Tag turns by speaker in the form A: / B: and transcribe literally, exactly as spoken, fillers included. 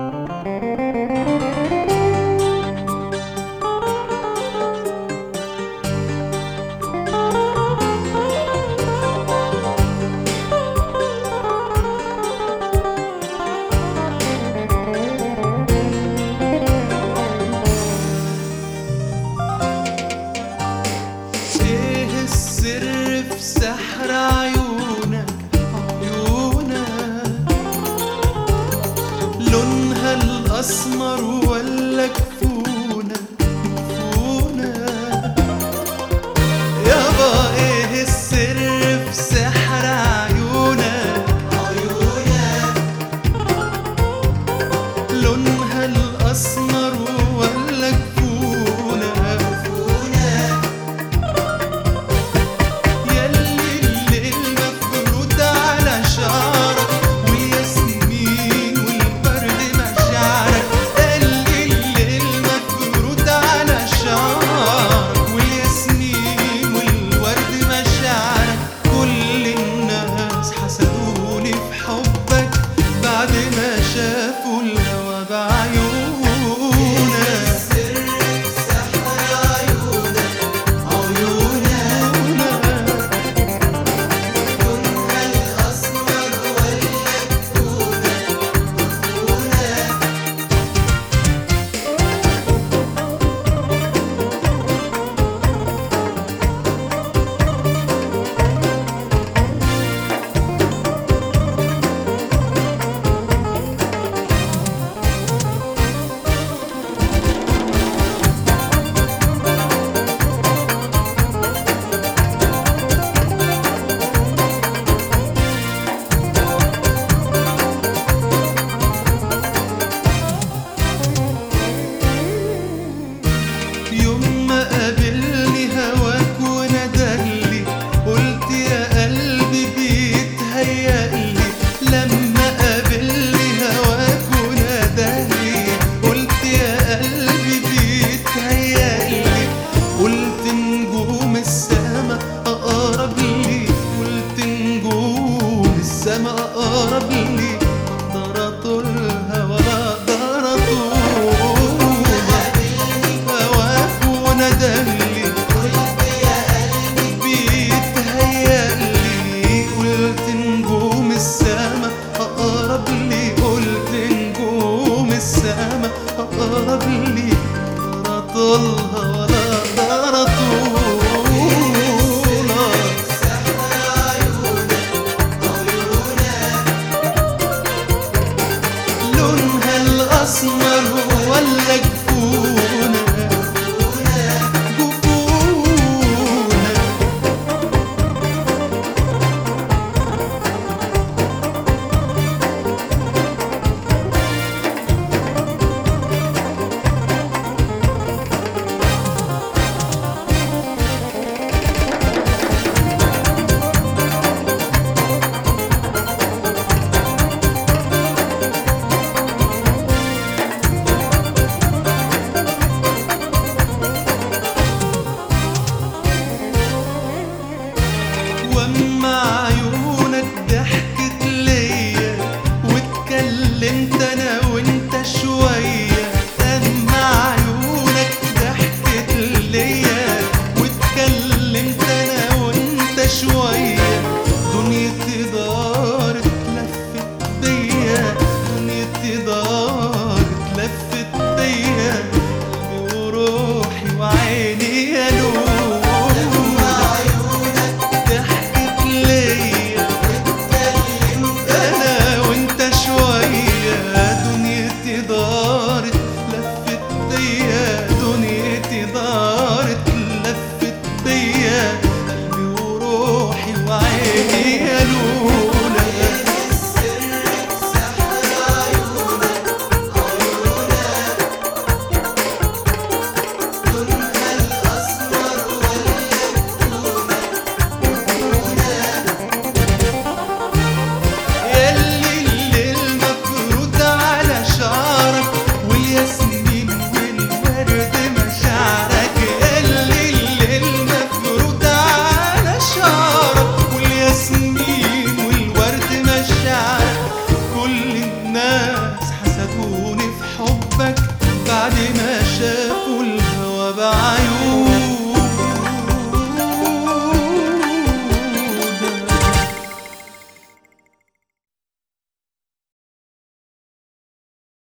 A: سحر عيونك عيونك لونها الأسمر ولا كفونك كفونك يابا ايه السر في سحر عيونك عيونك لونها الأسمر ولا كفونك بعد ما شافوا الهوى بعيونك السر في سحر عيونك عيونك لونها الأسمر ولا كفونك كفونك لما قابلني هواك وناداني قلت يا قلبي بيتهيألي قلت نجوم السما أقرب لي قلت نجوم السما أقرب لي أقدر أطولها ولا أقدر أطولها هواك وناداني قلت يا قلبي بيتهيألي قلت نجوم السما أقرب لي قلت نجوم السما أقرب لي أقدر أطولها ولا أقدر أطولها سحر عيونك عيونك لونها الأسمر ولا